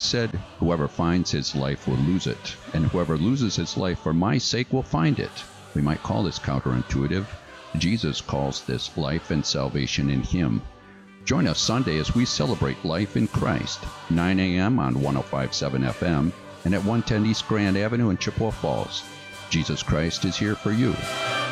said, whoever finds his life will lose it, and whoever loses his life for my sake will find it. We might call this counterintuitive. Jesus calls this life and salvation in him. Join us Sunday as we celebrate life in Christ, 9 a.m. on 105.7 FM and at 110 East Grand Avenue in Chippewa Falls. Jesus Christ is here for you.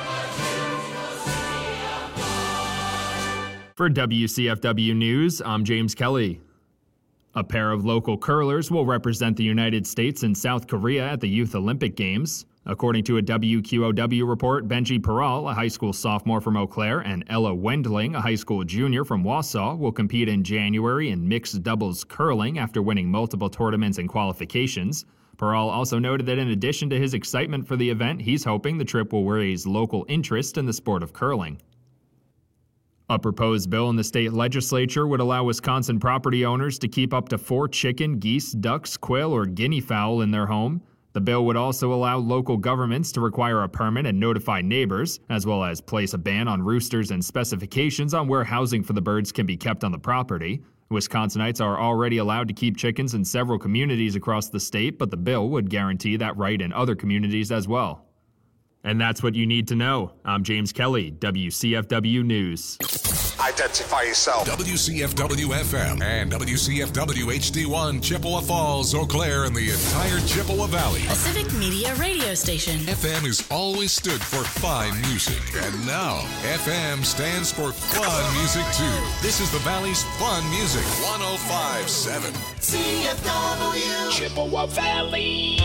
For WCFW News, I'm James Kelly. A pair of local curlers will represent the United States and South Korea at the Youth Olympic Games. According to a WQOW report, Benji Peral, a high school sophomore from Eau Claire, and Ella Wendling, a high school junior from Wausau, will compete in January in mixed doubles curling after winning multiple tournaments and qualifications. Peral also noted that in addition to his excitement for the event, he's hoping the trip will raise local interest in the sport of curling. A proposed bill in the state legislature would allow Wisconsin property owners to keep up to 4 chicken, geese, ducks, quail, or guinea fowl in their home. The bill would also allow local governments to require a permit and notify neighbors, as well as place a ban on roosters and specifications on where housing for the birds can be kept on the property. Wisconsinites are already allowed to keep chickens in several communities across the state, but the bill would guarantee that right in other communities as well. And that's what you need to know. I'm James Kelly, WCFW News. Identify yourself. WCFW-FM and WCFW-HD1, Chippewa Falls, Eau Claire, and the entire Chippewa Valley. A civic media radio station. FM has always stood for fine music. And now, FM stands for fun music, too. This is the Valley's fun music. 105.7. CFW. Chippewa Valley.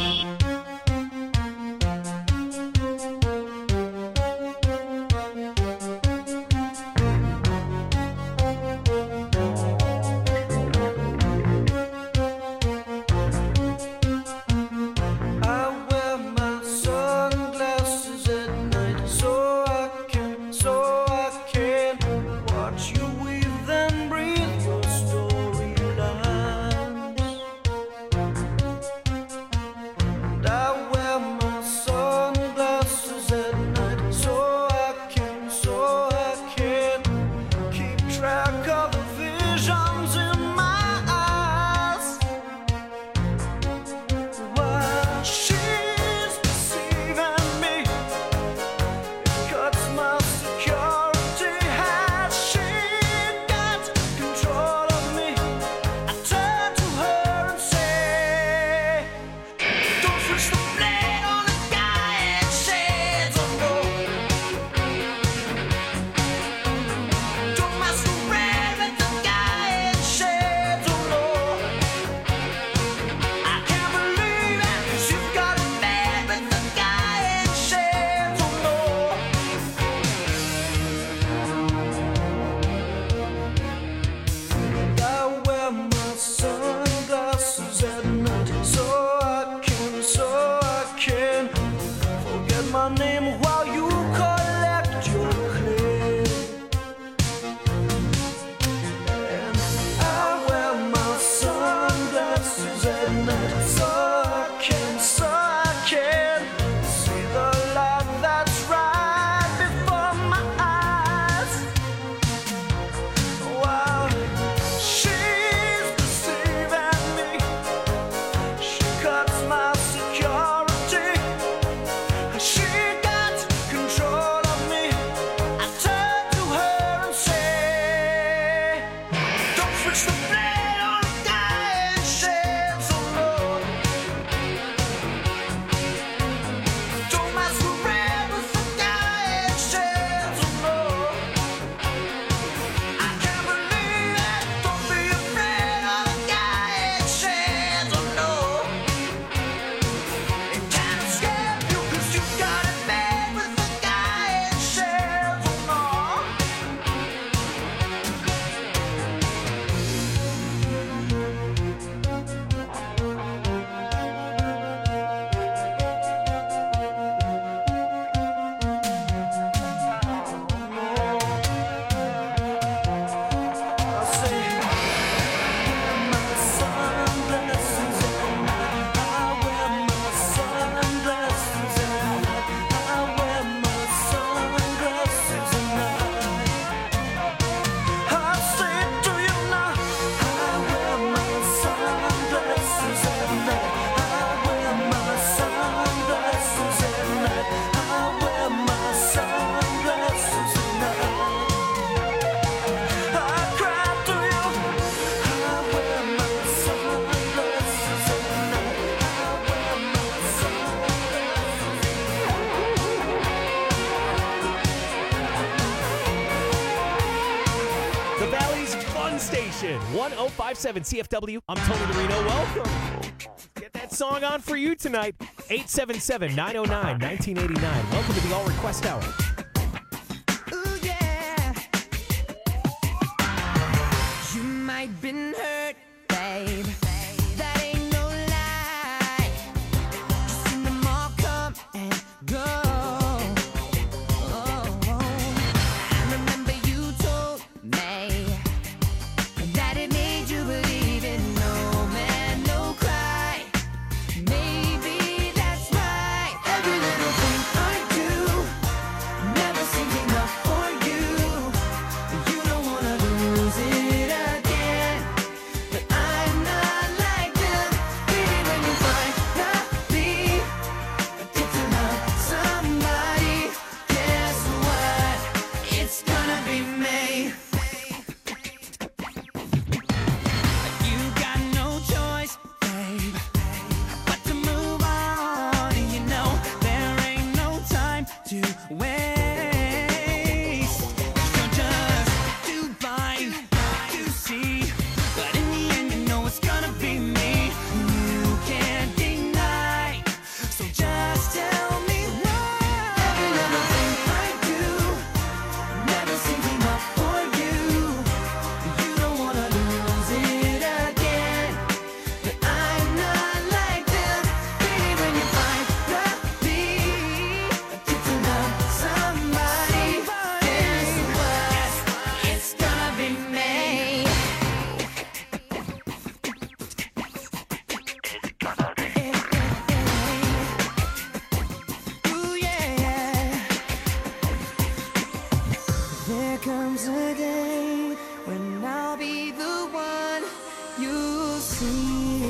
1057 CFW. I'm Tony Marino. Welcome. Get that song on for you tonight. 877-909-1989. Welcome to the All Request Hour. Ooh, yeah. You might been hurt, babe. That ain't no lie. Just seen them all come and go. I remember you told me that it made you believe in no man, no cry. Maybe that's right. Every little thing I do never seems enough for you. You don't wanna lose it again, but I'm not like them. Baby, when you finally get to love somebody, guess what? It's gonna be me. You got no choice, babe, but to move on. And you know there ain't no time to waste. You're just too blind to see, but in the end you know it's gonna be me. You can't deny, so just tell me why. Every little thing I do never seems enough for you. You don't wanna lose it again, but I'm not like them. Baby, when you finally get to love somebody, guess what? It's gonna be me. Ooh, yeah. There comes a day when I'll be the one you see.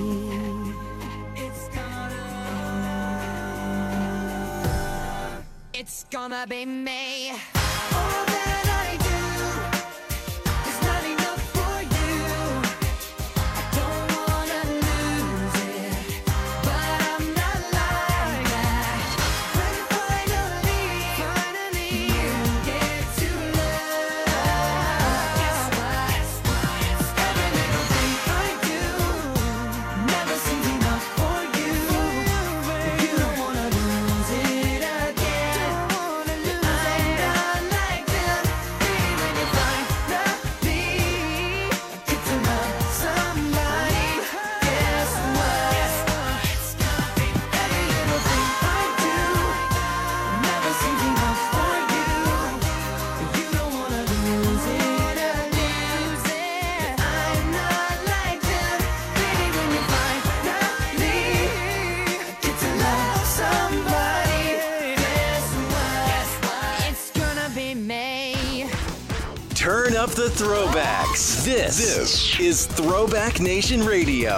It's gonna be me. All that I do is not enough for you. I don't wanna lose it, but I'm not like that. When finally you get to love, guess what? Every little thing I do never seems enough for you. You don't wanna lose it again. I'm not like them. Baby, when you finally get to love somebody, guess what? It's gonna be every little thing I do never seems enough for you. You don't wanna lose it again. I'm not like them. Baby, when you finally get to love somebody, guess what? It's gonna be me. Turn up the throwbacks. This is Throwback Nation Radio.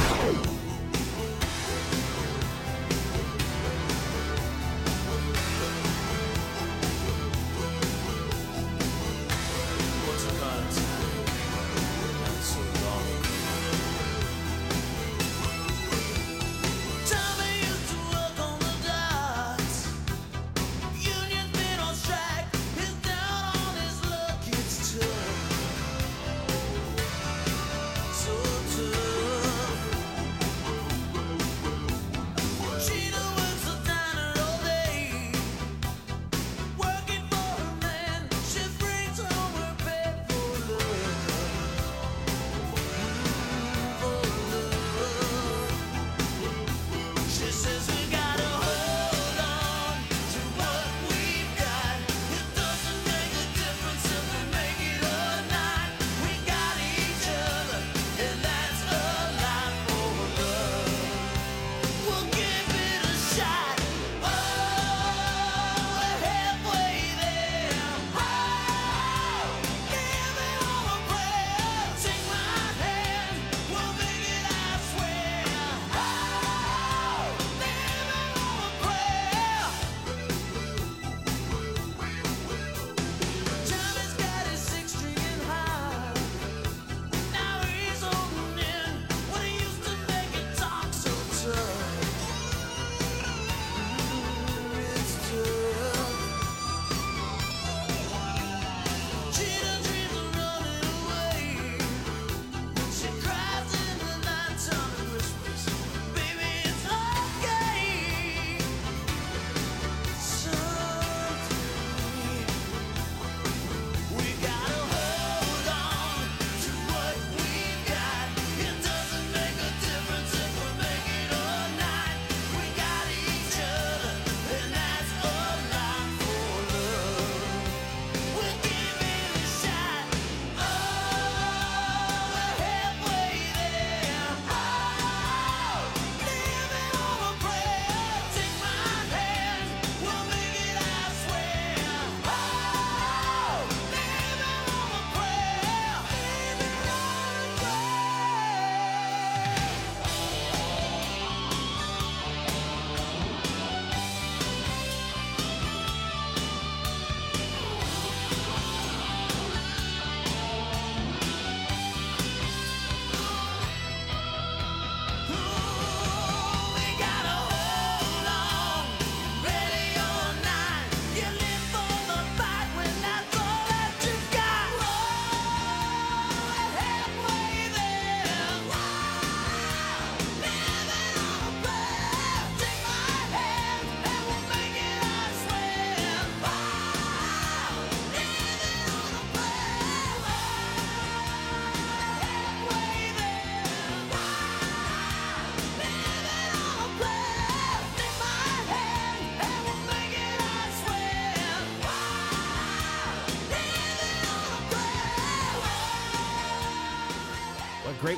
Tommy used to work on the docks. Union's been on strike. He's down on his luck. It's tough, so tough.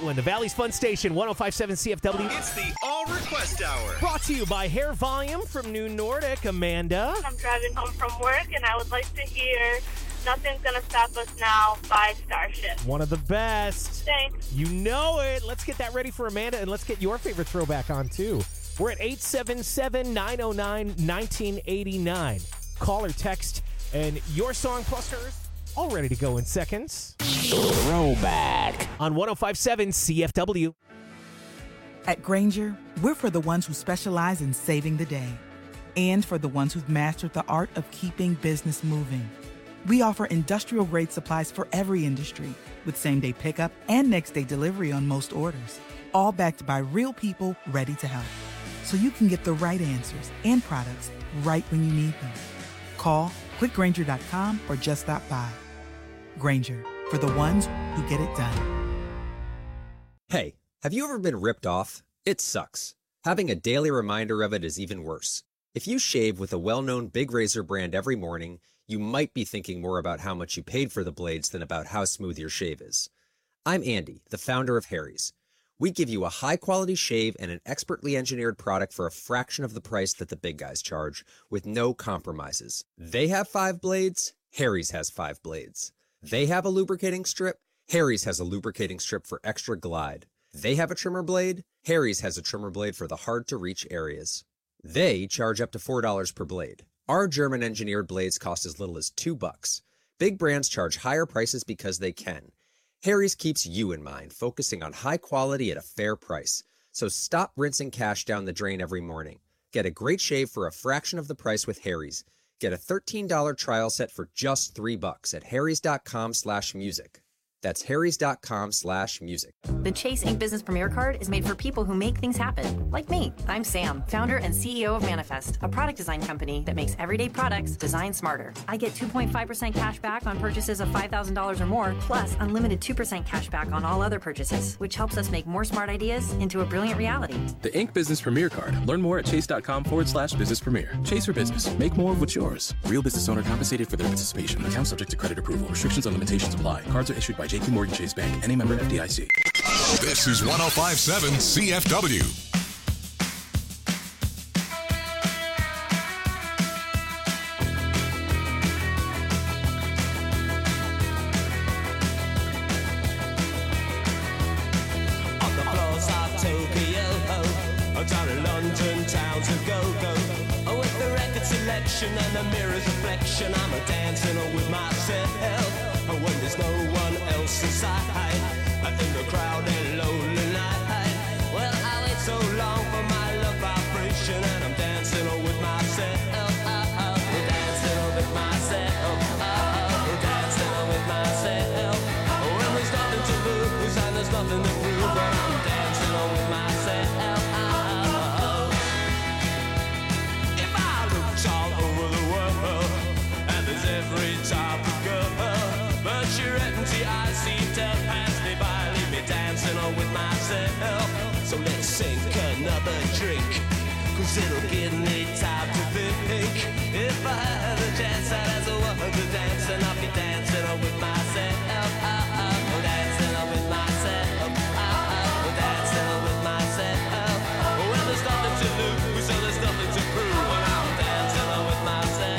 one. The Valley's Fun Station, 105.7 CFW. It's the All Request Hour. Brought to you by Hair Volume from New Nordic. Amanda. I'm driving home from work, and I would like to hear Nothing's Gonna Stop Us Now by Starship. One of the best. Thanks. You know it. Let's get that ready for Amanda, and let's get your favorite throwback on, too. We're at 877-909-1989. Call or text, and your song plus hers all ready to go in seconds. Throwback on 105.7 CFW. At Grainger, we're for the ones who specialize in saving the day and for the ones who've mastered the art of keeping business moving. We offer industrial-grade supplies for every industry with same-day pickup and next-day delivery on most orders, all backed by real people ready to help. So you can get the right answers and products right when you need them. Call quickgrainger.com or just stop by. Grainger, for the ones who get it done. Hey, have you ever been ripped off? It sucks. Having a daily reminder of it is even worse. If you shave with a well-known big razor brand every morning, you might be thinking more about how much you paid for the blades than about how smooth your shave is. I'm Andy, the founder of Harry's. We give you a high-quality shave and an expertly engineered product for a fraction of the price that the big guys charge, with no compromises. They have 5 blades, Harry's has 5 blades. They have a lubricating strip, Harry's has a lubricating strip for extra glide. They have a trimmer blade, Harry's has a trimmer blade for the hard-to-reach areas. They charge up to $4 per blade. Our German-engineered blades cost as little as $2. Big brands charge higher prices because they can. Harry's keeps you in mind, focusing on high quality at a fair price. So stop rinsing cash down the drain every morning. Get a great shave for a fraction of the price with Harry's. Get a $13 trial set for just $3 at harrys.com/music. That's harrys.com/music. The Chase Ink Business Premier Card is made for people who make things happen, like me. I'm Sam, founder and CEO of Manifest, a product design company that makes everyday products designed smarter. I get 2.5% cash back on purchases of $5,000 or more, plus unlimited 2% cash back on all other purchases, which helps us make more smart ideas into a brilliant reality. The Ink Business Premier Card. Learn more at chase.com/business premier. Chase for business. Make more of what's yours. Real business owner compensated for their participation. Account subject to credit approval. Restrictions and limitations apply. Cards are issued by JP Morgan Chase Bank. Any member FDIC. This is 105.7 CFW. On the floors of Tokyo, down in London towns of go-go. With the record selection and the mirror's reflection, I'm dancing with myself. When there's no one else inside, in the crowded lonely night. Well, I wait so long for my love vibration, and I'm dancing with myself. Dancing with myself. Dancing with myself. When there's nothing to lose and there's nothing to prove, but I'm dancing with myself. If I looked all over the world, and there's every type of girl, but you're empty, I seem to pass me by, leave me dancing on with myself. So let's sink another drink, cause it'll give me time to think. If I had a chance, I'd as a woman to dance, and I'll be dancing on with myself. Dancing on with myself. Dancing on with myself. Well, there's nothing to lose, so there's nothing to prove, and I'm dancing on with myself.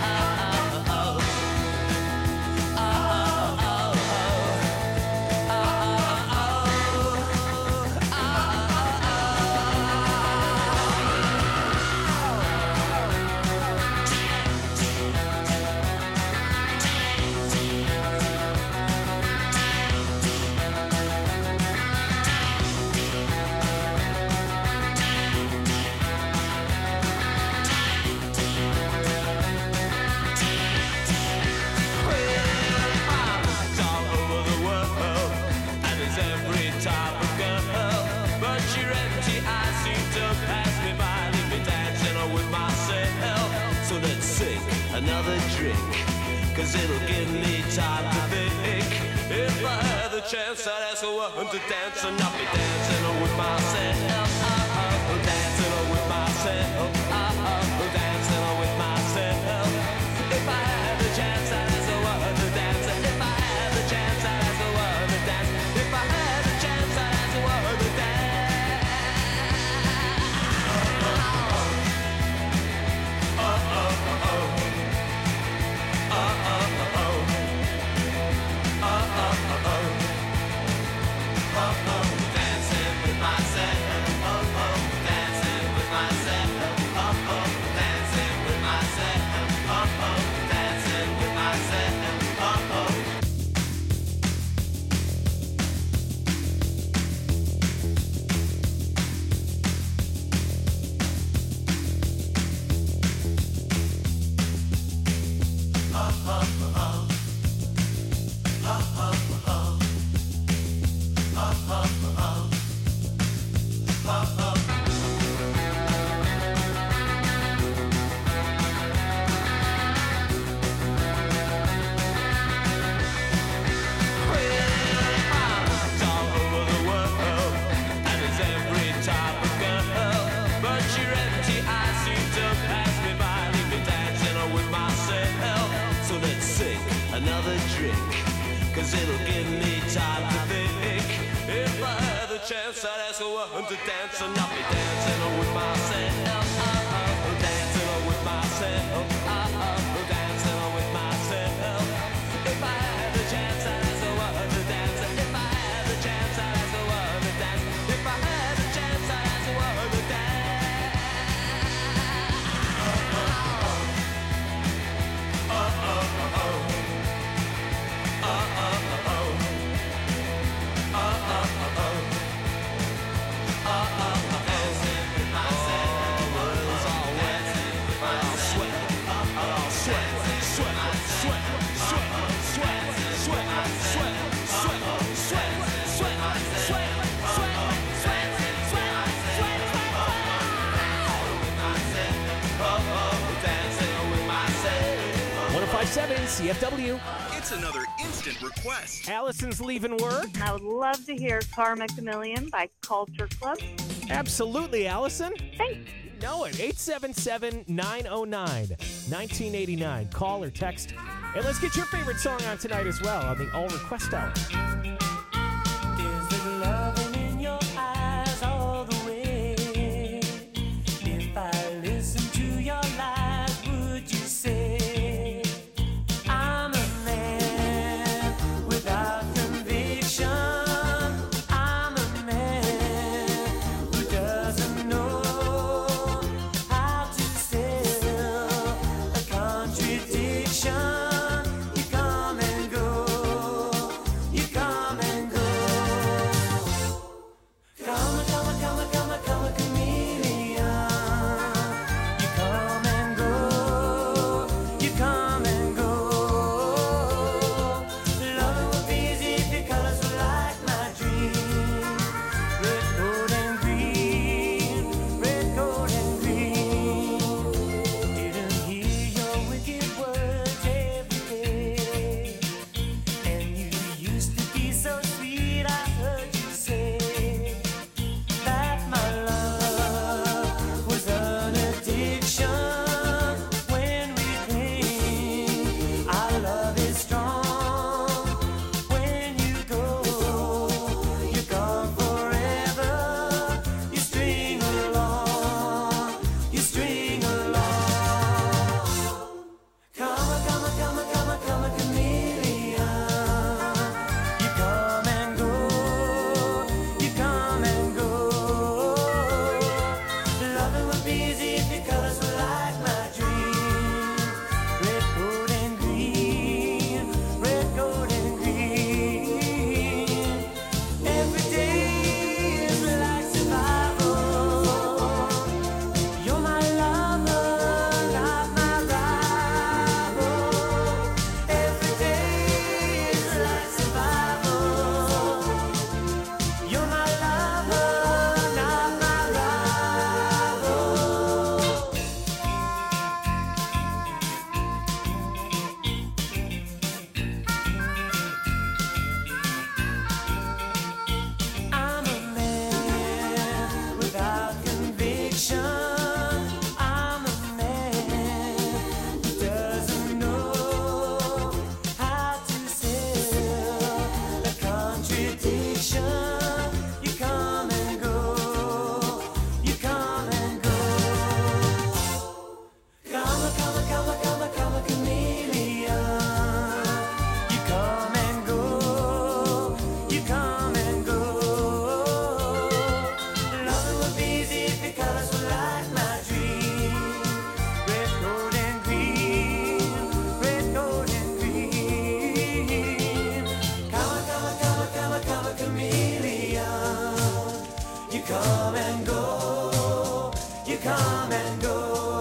Another drink, cause it'll give me time to think. If I had the chance, I'd ask a woman to dance, and I'll be dancing with myself. Dancing with myself. Dancing with myself. If I had the chance, I'd ask a woman to dance. If I had the chance, I'd ask a woman to dance. If I had the chance, I'd 'cause it'll give me time to think. If I had the chance, I'd ask a woman to dance, and I'll be dancing with myself. Dancing with myself. Dancing with myself. If I had the chance, I'd ask a woman to dance. If I had the chance, I'd ask a woman to dance. If I had the chance, I'd ask a woman to dance. CFW. It's another instant request. Allison's leaving word. I would love to hear Karma Chameleon by Culture Club. Absolutely, Allison. Thanks. You know it. 877-909-1989. Call or text. And let's get your favorite song on tonight as well on the All Request Hour. Is there loving in your eyes all the way? If I listen to your lies, would you say I'm a man without conviction? I'm a man who doesn't know how to sell a contradiction. You come and go. You come and go. Come, chameleon. You come and go. You come and go. Loving would be easy if your colors were like my dream. Red, gold, and green. Red, gold, and green. Didn't hear your wicked words every day. And you used to be so sweet, I heard you say that my love was an addiction. When we cling, our love is strong. When you go, you're gone forever. You string along, you string along. Come, chameleon. You come and go. You come and go. Loving would be easy if your colors were like my dream. Red, gold, and green. Red, gold, and green. Every day is like survival. You're my lover, not my rival. Every day is like survival. You're my lover, not my rival. I'm a man without conviction. I'm a man who doesn't know how to sell a contradiction. You come and go. You come and go. Come, chameleon. You come and go. You come and go. Loving would be easy if your colors were like my dream. Red, gold, and green. Red, gold, and green. Come, chameleon. You come and go. You come and go.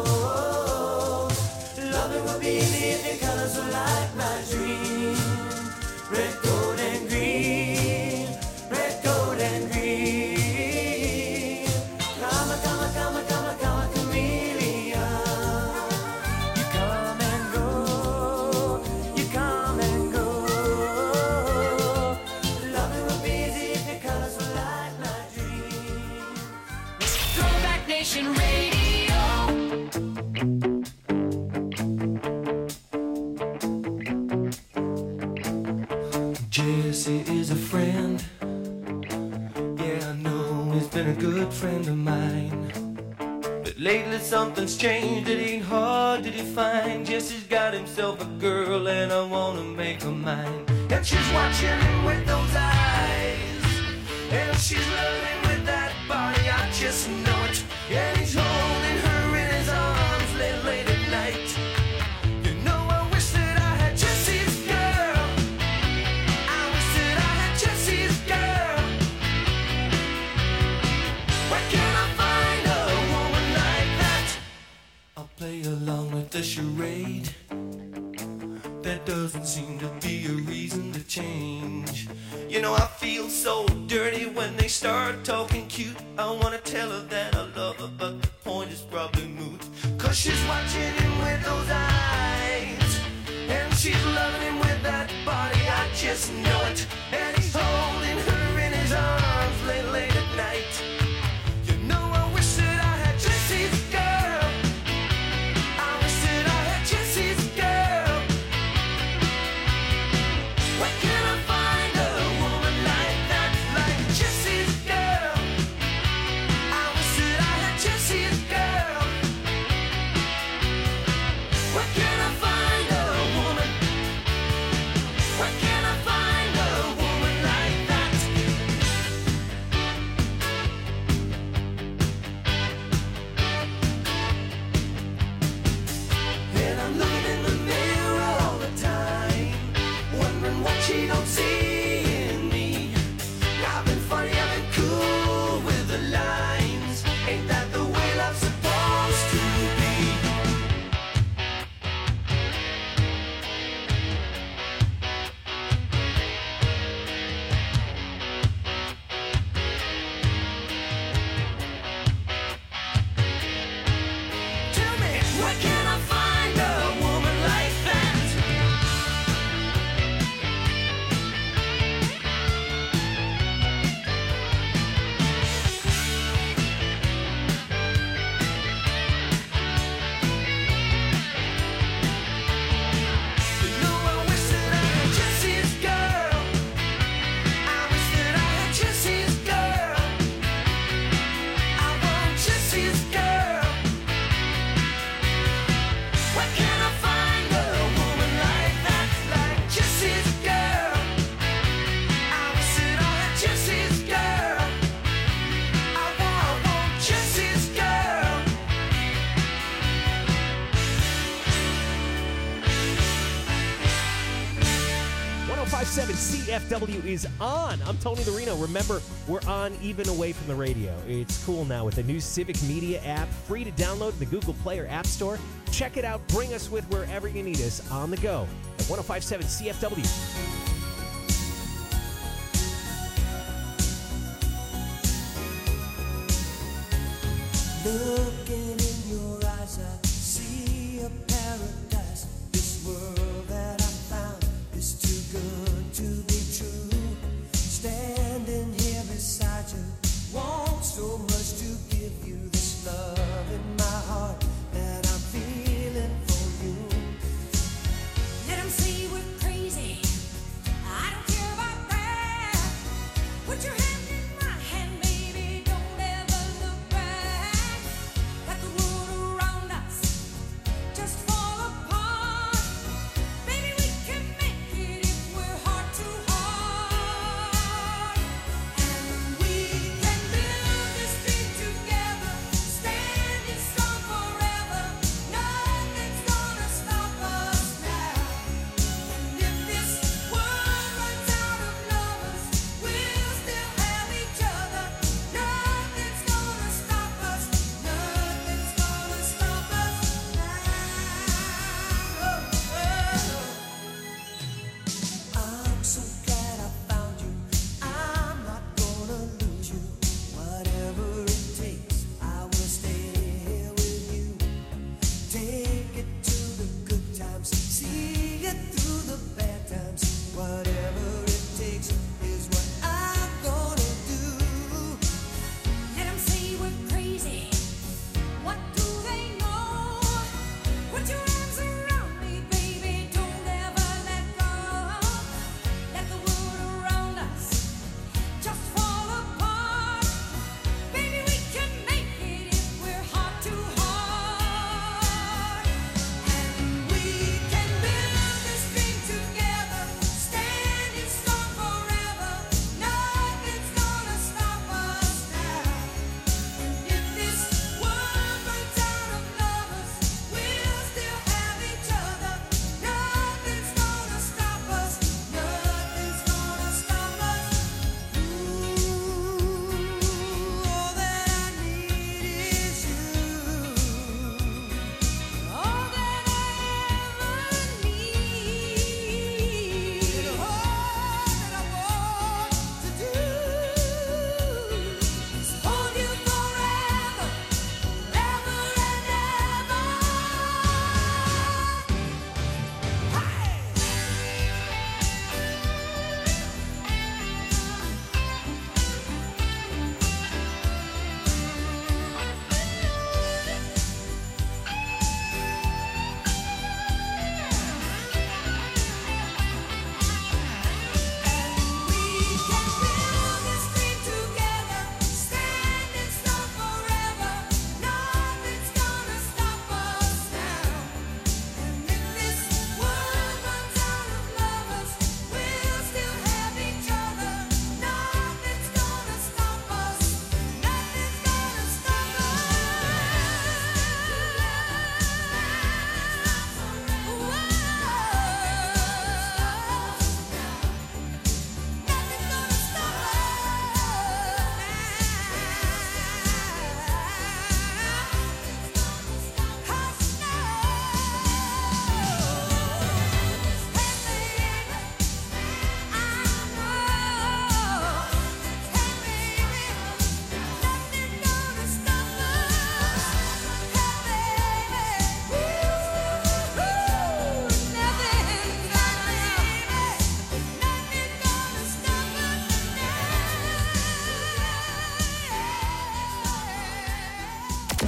Loving would be easy if your colors were like my dream. Red, gold, and green. Red, gold, and green. Come, chameleon. You come and go. You come and go. Loving would be easy if your colors were like my dream. Throwback Nation Radio. friend of mine. But lately something's changed, it ain't hard to define. Jesse's got himself a girl and I wanna make her mine. And she's watching him with those eyes, and she's loving with that body, I just know it. And he's holding her in his arms late at night. You know, I wish that I had Jesse's girl. I wish that I had Jesse's girl. Where can I find a woman like that? I'll play along with the charade. There doesn't seem to be a reason to change. You know, I feel so dirty when they start talking cute. I wanna tell her that I love her, but the point is probably moot. Cause she's watching him with those eyes, and she's loving him with that body, I just know it. And he's holding her in his arms late at night. You know, I wish that I had Jesse's girl. I wish that I had Jesse's girl. Where can I find a woman like that, like Jesse's girl? I wish that I had Jesse's girl. Where can I find a woman? Where can I find a woman like that? And I'm looking in the mirror all the time, wondering what she don't see in me. I've been funny, I've been cool with the lines. Ain't that the way love's supposed to be? Tell me, where can I find a woman like that? You know, I wish that I had Jesse's girl. I wish that I had Jesse's girl. I want Jesse's girl. Where can I find a woman like that, like Jesse's girl? I wish that I had Jesse's girl. I want Jesse's girl. 105.7 CFW is on. I'm Tony Larino. Remember, we're on even away from the radio. It's cool now with the new Civic Media app, free to download in the Google Play or App Store. Check it out. Bring us with wherever you need us on the go at 105.7 CFW. Looking in your eyes, I see a paradise. This world that I found is too good to be true. Standing here beside you, want so much to give you this love in my heart that I'm feeling for you. Let 'em say we're crazy. I don't care about that. Put your hand in my hand, baby. Don't ever look back.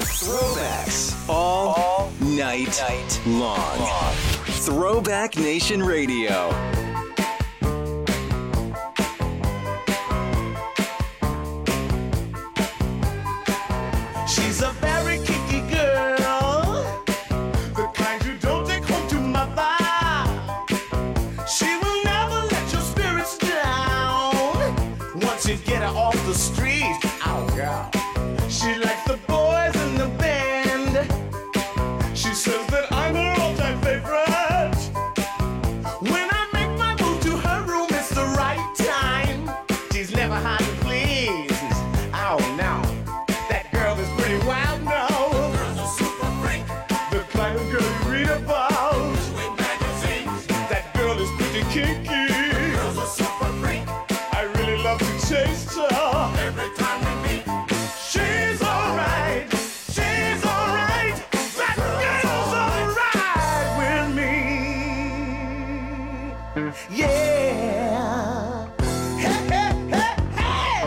Throwbacks all night long. Throwback Nation Radio. She's a very kinky girl, the kind you don't take home to mother. She will never let your spirits down once you get her off the street. Oh, girl. She likes the boys in the band. She says that I'm her all-time favorite. When I make my move to her room, it's the right time. She's never hard to please. Oh, no. That girl is pretty wild now. The girl's a super freak. The kind of girl you read about. In magazines. That girl is pretty kinky. The girl's a super freak. I really love to taste her. Every time we meet. She's alright. She's alright. That girl's alright with me. Yeah. Hey, hey, hey, hey.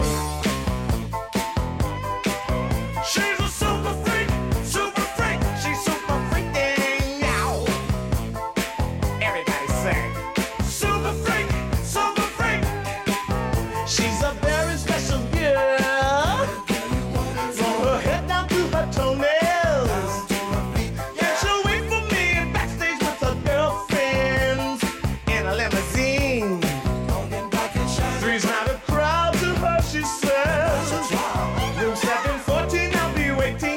She's a super freak, super freak. She's super freaking now. Everybody sing. Super freak, super freak. She's a very special girl. From her head down to her toenails. Yeah, she'll wait for me backstage with her girlfriends in a limousine. Three's not a crowd to her, she says. Room 714, I'll be waiting.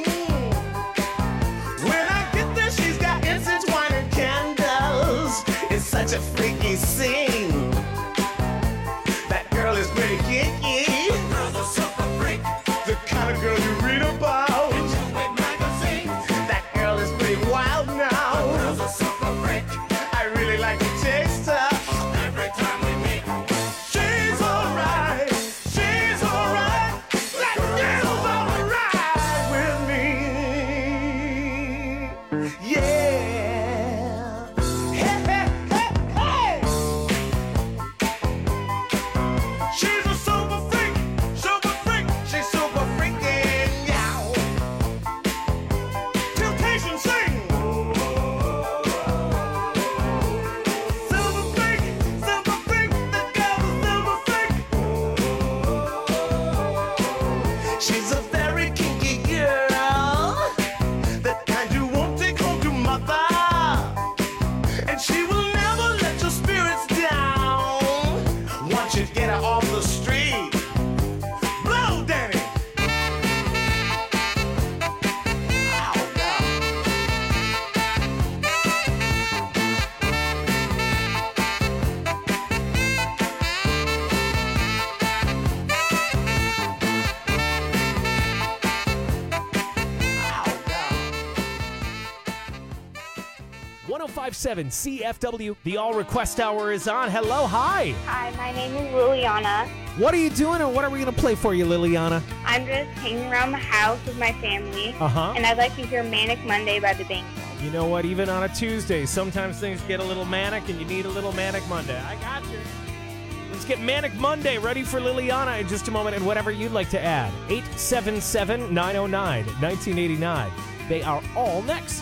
When I get there, she's got incense, wine, and candles. It's such a freaky scene. That girl is pretty kinky. The girl's a super freak. The kind of girl you read about. That girl is pretty wild now. The girl's a super freak. I really like to taste her. Every time we meet. She's alright. She's alright. That girl's alright with me. Yeah. Hey, hey, hey, hey. She's a super freak. Super freak. She's super freaking yow. Temptation sing. Super freak. Super freak. The girl's a super freak. She's a very kinky girl, the kind you won't take home to mother. And she will never let your spirits down once you get her off the street. Blow, Danny. Ow, no. Ow, no. 1057 CFW, the All Request Hour is on. Hello, hi. Hi, my name is Liliana. What are you doing and what are we going to play for you, Liliana? I'm just hanging around the house with my family. Uh-huh. And I'd like to hear Manic Monday by the Bangles. You know what? Even on a Tuesday, sometimes things get a little manic and you need a little Manic Monday. I got you. Let's get Manic Monday ready for Liliana in just a moment and whatever you'd like to add. 877-909-1989. They are all next.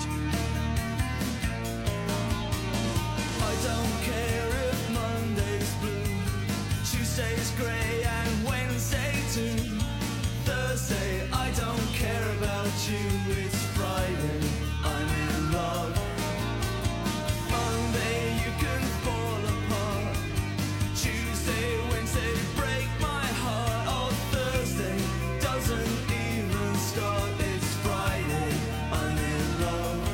I don't care if Monday's blue, Tuesday's grey, and Wednesday too. Thursday, I don't care about you. It's Friday, I'm in love. Monday, you can fall apart. Tuesday, Wednesday, break my heart. Oh, Thursday doesn't even start. It's Friday, I'm in love.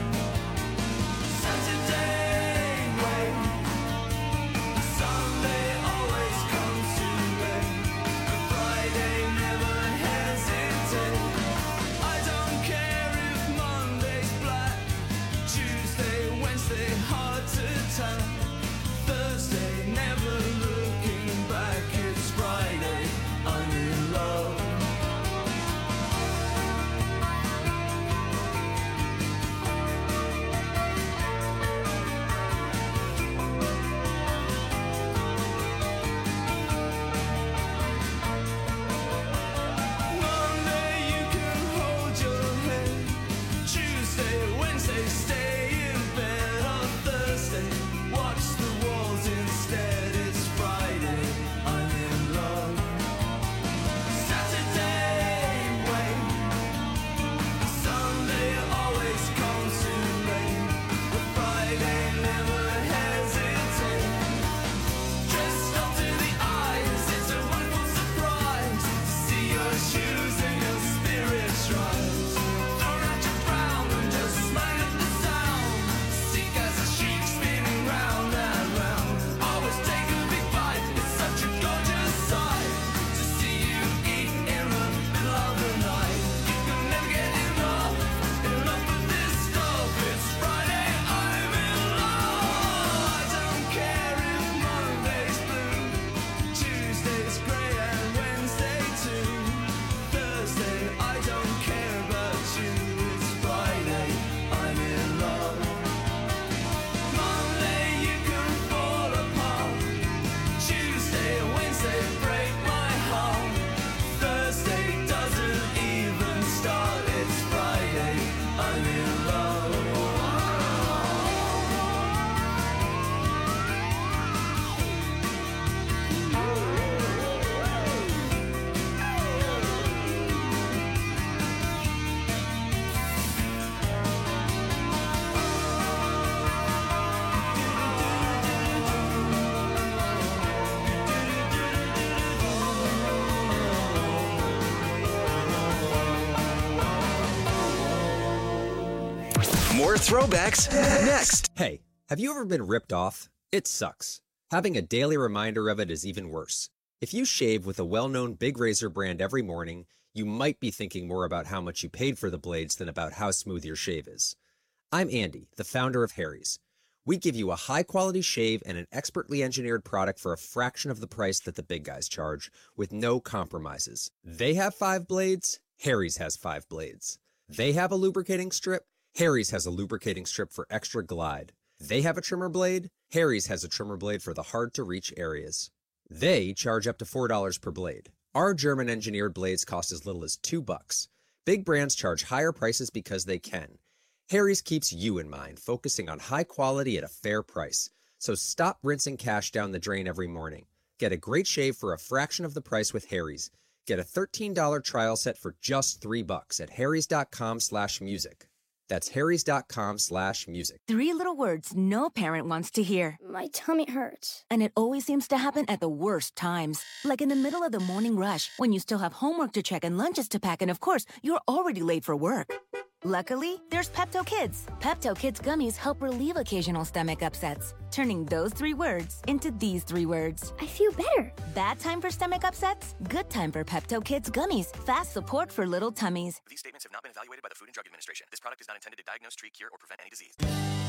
More throwbacks next. Hey, have you ever been ripped off? It sucks. Having a daily reminder of it is even worse. If you shave with a well-known big razor brand every morning, you might be thinking more about how much you paid for the blades than about how smooth your shave is. I'm Andy, the founder of Harry's. We give you a high-quality shave and an expertly engineered product for a fraction of the price that the big guys charge, with no compromises. They have 5 blades, Harry's has 5 blades. They have a lubricating strip, Harry's has a lubricating strip for extra glide. They have a trimmer blade, Harry's has a trimmer blade for the hard-to-reach areas. They charge up to $4 per blade. Our German-engineered blades cost as little as $2. Big brands charge higher prices because they can. Harry's keeps you in mind, focusing on high quality at a fair price. So stop rinsing cash down the drain every morning. Get a great shave for a fraction of the price with Harry's. Get a $13 trial set for just $3 at harrys.com/music. That's harrys.com/music. 3 little words no parent wants to hear. My tummy hurts. And it always seems to happen at the worst times. Like in the middle of the morning rush, when you still have homework to check and lunches to pack, and of course, you're already late for work. Luckily, there's Pepto Kids. Pepto Kids gummies help relieve occasional stomach upsets, turning those 3 words into these 3 words. I feel better. Bad time for stomach upsets? Good time for Pepto Kids gummies. Fast support for little tummies. These statements have not been evaluated by the Food and Drug Administration. This product is not intended to diagnose, treat, cure, or prevent any disease.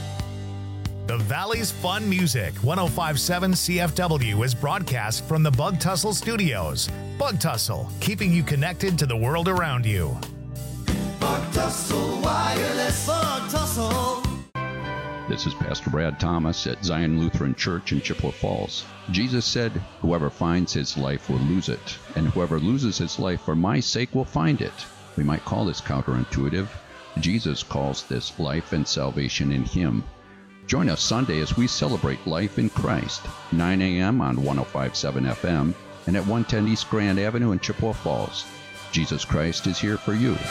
The Valley's Fun Music 105.7 CFW is broadcast from the Bug Tussle Studios. Bug Tussle, keeping you connected to the world around you. Bug Tussle Wireless. Bug Tussle. This is Pastor Brad Thomas at Zion Lutheran Church in Chippewa Falls. Jesus said, "Whoever finds his life will lose it, and whoever loses his life for my sake will find it." We might call this counterintuitive. Jesus calls this life and salvation in him. Join us Sunday as we celebrate life in Christ, 9 a.m. on 105.7 FM and at 110 East Grand Avenue in Chippewa Falls. Jesus Christ is here for you.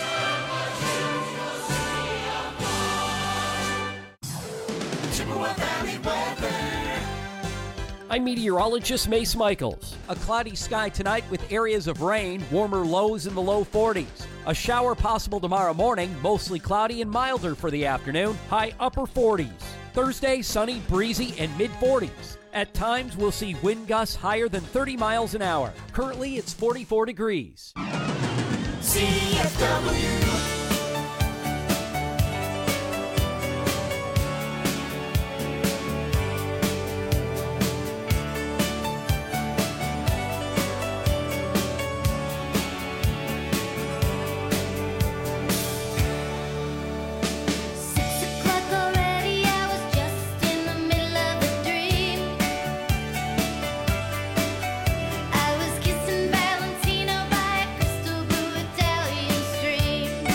I'm meteorologist Mace Michaels. A cloudy sky tonight with areas of rain, warmer lows in the low 40s. A shower possible tomorrow morning, mostly cloudy and milder for the afternoon, high upper 40s. Thursday, sunny, breezy, and mid-40s. At times, we'll see wind gusts higher than 30 miles an hour. Currently, it's 44 degrees. CFW. I was kissing Valentino by a crystal blue Italian stream.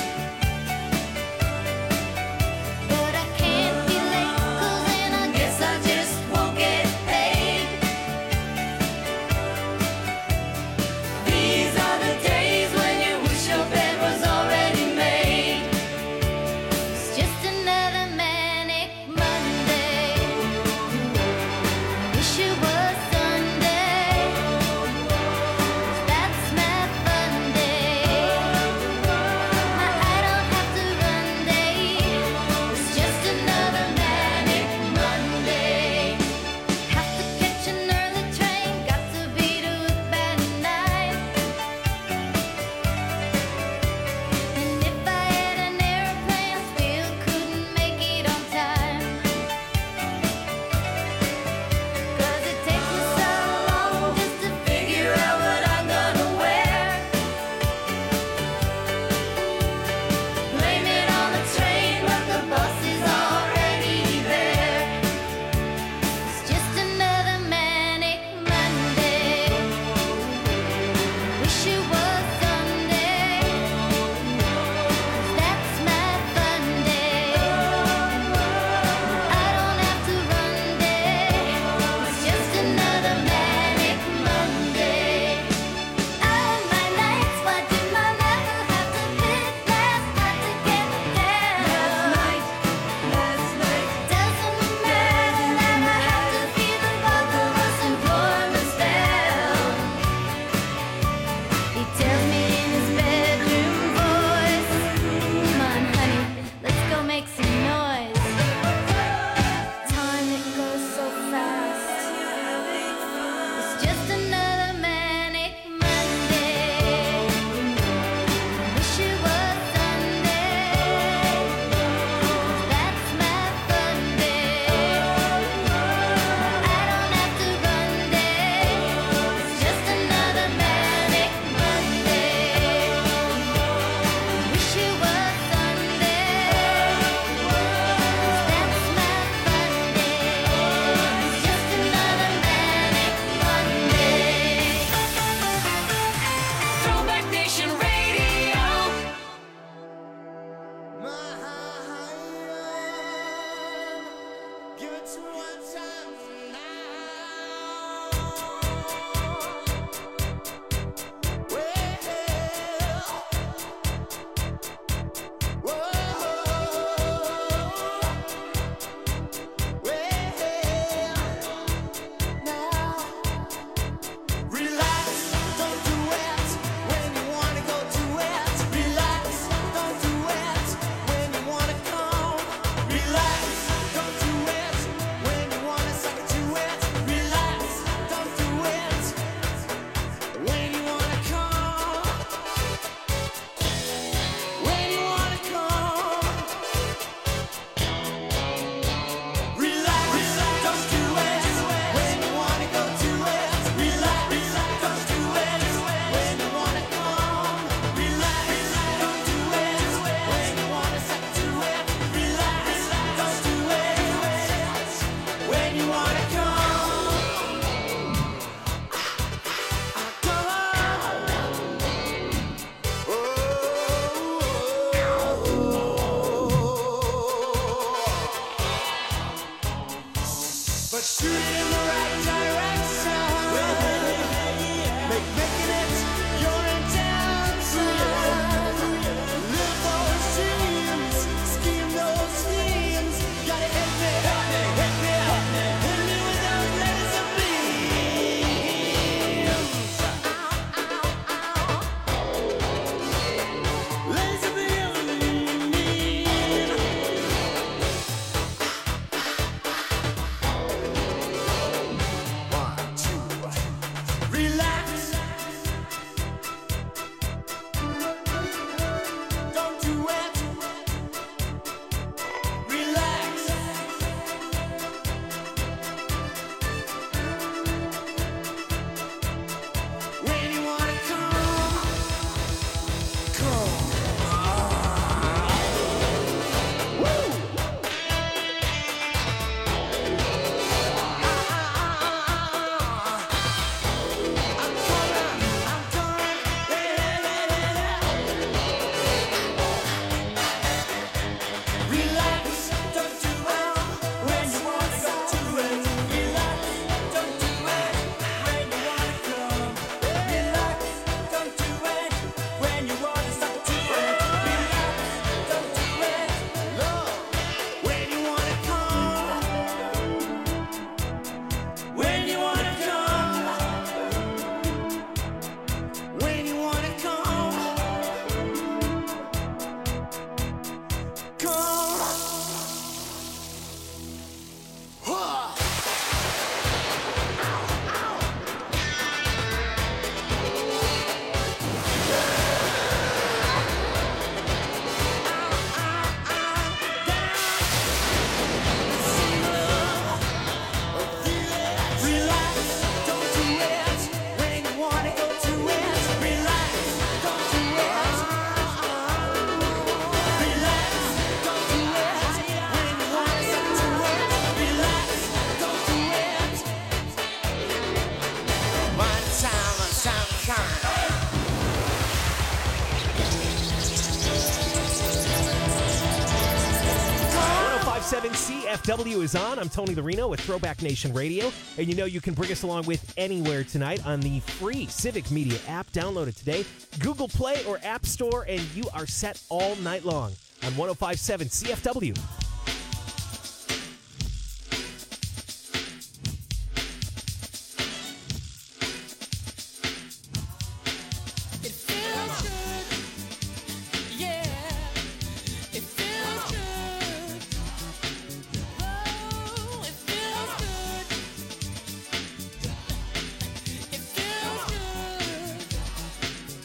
CFW is on. I'm Tony Larino with Throwback Nation Radio. And you know you can bring us along with anywhere tonight on the free Civic Media app. Download it today. Google Play or App Store, and you are set all night long on 105.7 CFW.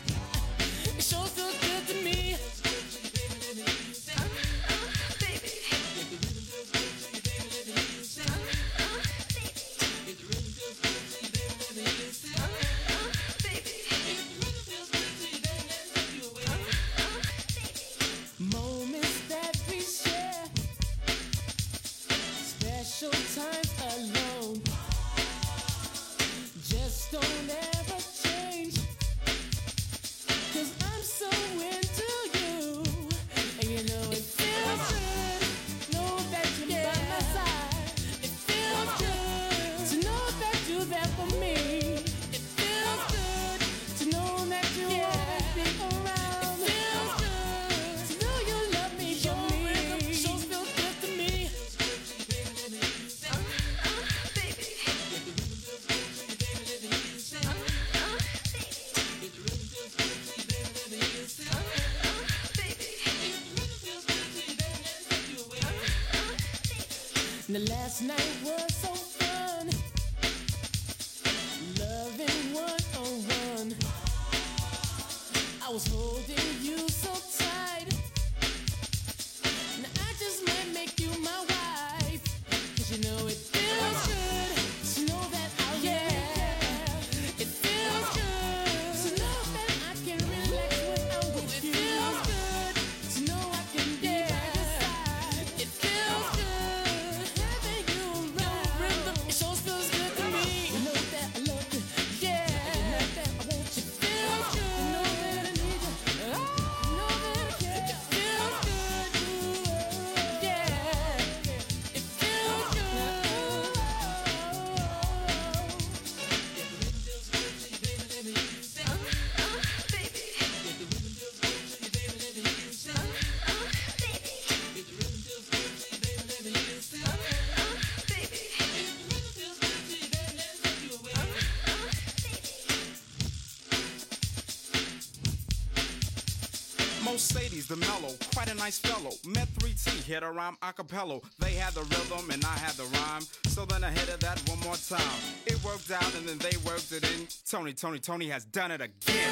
Baby. Now last night was so fun, loving one-on-one. I was holding you so tight. Now I just might make you my wife, 'cause you know it feels good to know that I'll it feels good to know that I can relax when I'm with you. It feels good to know I can be by your side. It feels good having you around. It sure feels good to me. You know that I love you, you know that I want you. It feels good. You know that I need you. You know that I care. It feels good. It feels Mercedes, the mellow, quite a nice fellow. Met 3T, hit a rhyme a cappella. They had the rhythm and I had the rhyme. So then I hit it that one more time. It worked out and then they worked it in. Tony has done it again.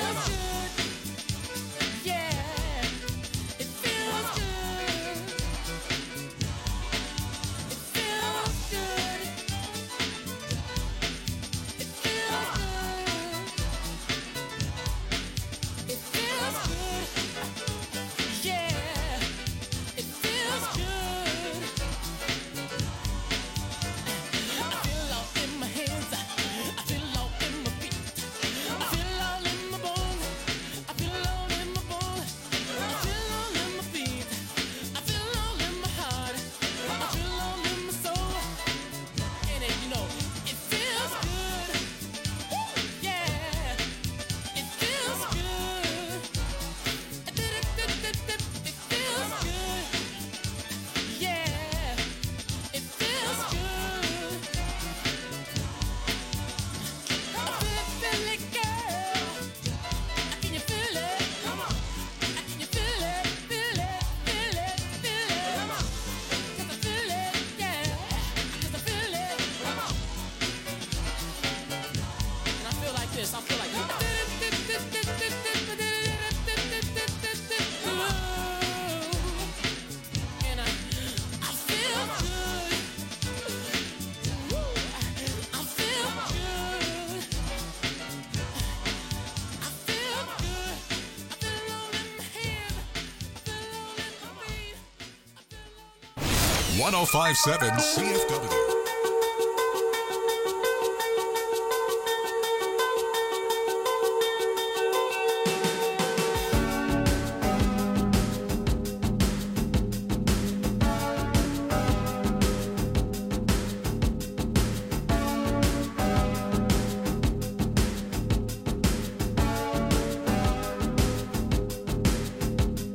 .1057 CFW.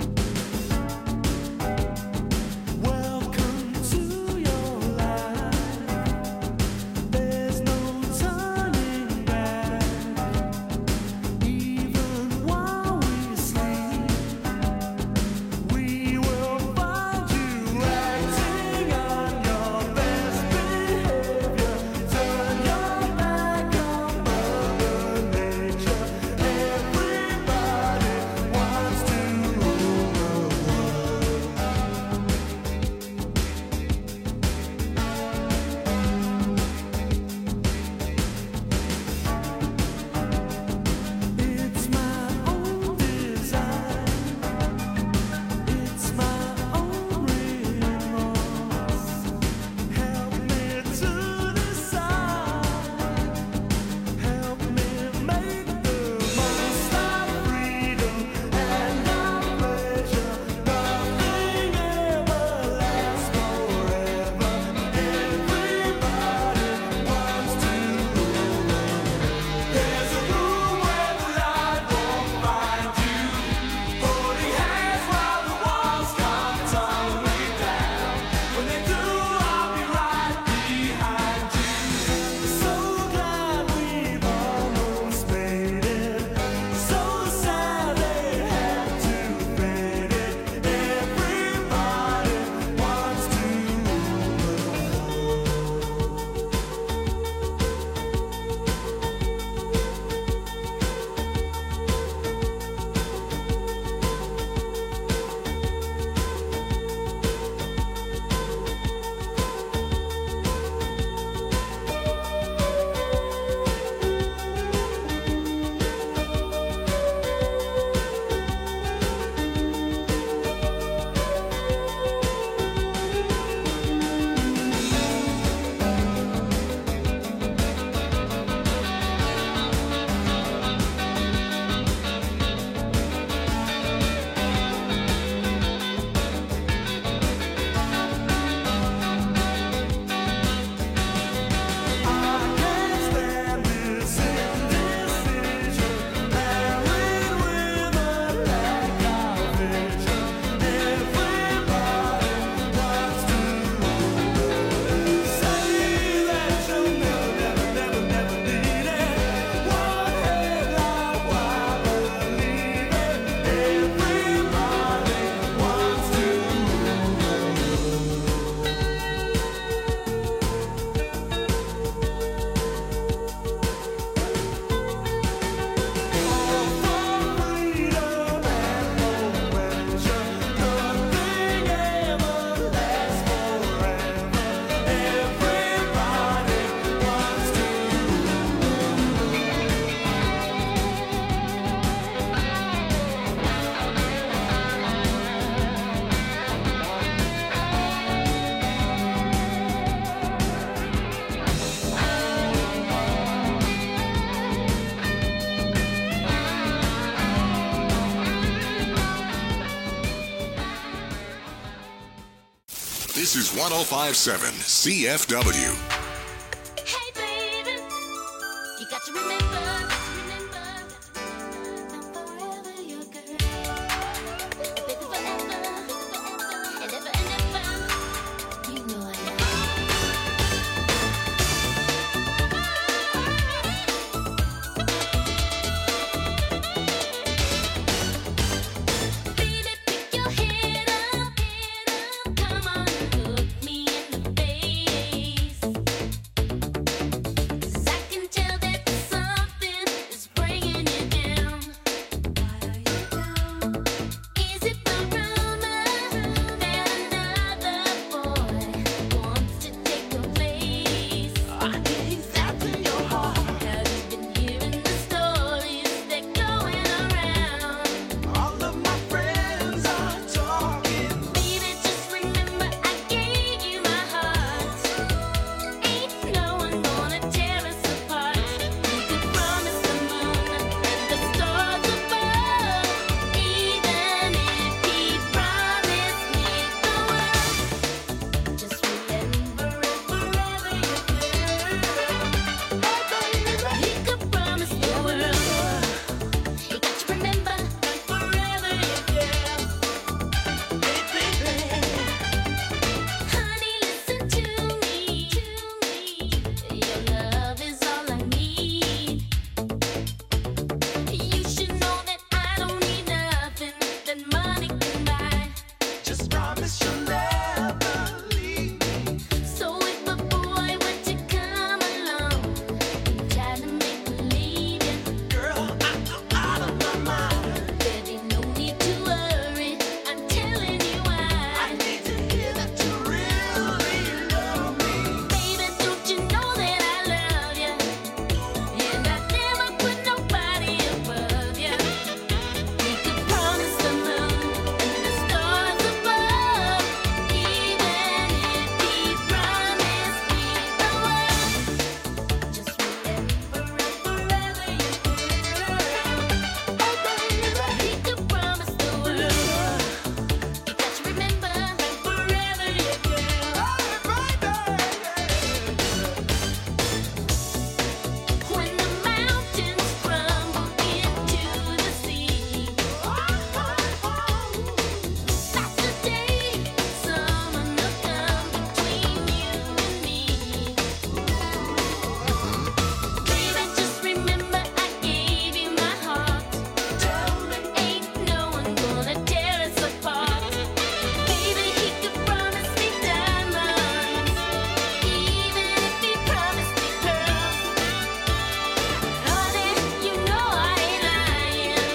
Welcome to your life. This is 105.7 CFW. Hey, baby, you got to remember, I'm forever your girl. Baby, forever, and ever and ever. You know I am. Baby, pick your head up, come on and look me in the face. 'Cause I can tell that something is bringing you down. Why are you down? Is it the rumor that another boy wants to take your place? I can hear that in your heart. Have you been hearing the stories that going around? All of my friends are talking. Baby, just remember I gave you my heart. Ain't no one gonna tear us apart. You could promise the moon and the stars above, even if he promised me the world. Just remember it forever, your girl. He could promise the world. You got to remember forever, your girl. Honey, listen to me. Your love is all I need. You should know that I don't need nothing that money can buy. Just promise you'll never leave me. So if a boy were to come along and try to make believe it, girl, I'm out of my mind. Baby, no need to worry. I'm telling you why. I need to hear that you really love me. Baby, don't you know that I love you? And I never put nobody above you. He could promise the moon and the stars above, even if he promised me the world. Just remember it forever, your girl. Oh, baby, he could promise the world. You got to remember forever, your girl. When the mountains crumble into the sea, that's the day someone will come between you and me. Baby, just remember I gave you my heart. Ain't no one gonna tear us apart. Baby, he could promise me diamonds, even if he promised me pearls. Honey, you know I ain't lying.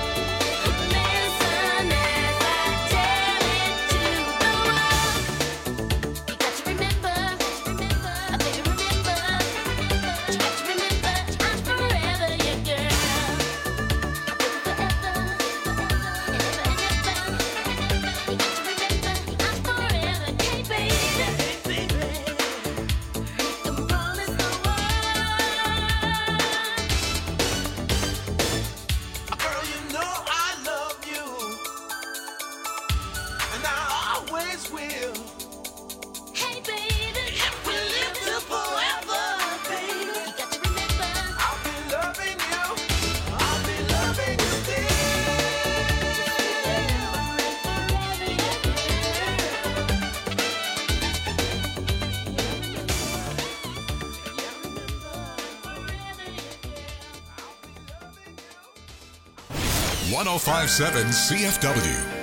Listen as I tell it to the world. You got to remember, baby, remember. You got to remember, I'm forever your girl. Forever, and ever and ever. You got to remember, I'm forever. Hey, baby, you can promise the world. Girl, you know I love you, and I always will. Hey, baby, we'll live till forever, baby. You got to remember, I'll be loving you. I'll be loving you still. Forever, 105.7 CFW.